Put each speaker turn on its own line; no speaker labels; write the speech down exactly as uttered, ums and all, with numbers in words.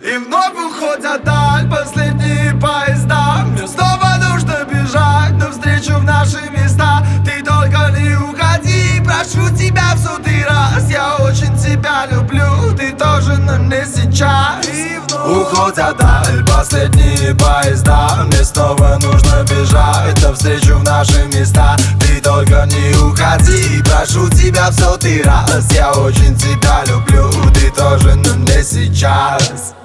И вновь уходят даль последние поезда. Мне снова нужно бежать навстречу в наши места. Ты только не уходи, прошу тебя в сотый раз. Я очень тебя люблю, ты тоже, но не сейчас. И вновь уходят даль последние поезда. Мне снова нужно бежать навстречу в наши места. Ты только не уходи, прошу тебя в сотый раз. Я очень тебя люблю, ты тоже, но не сейчас.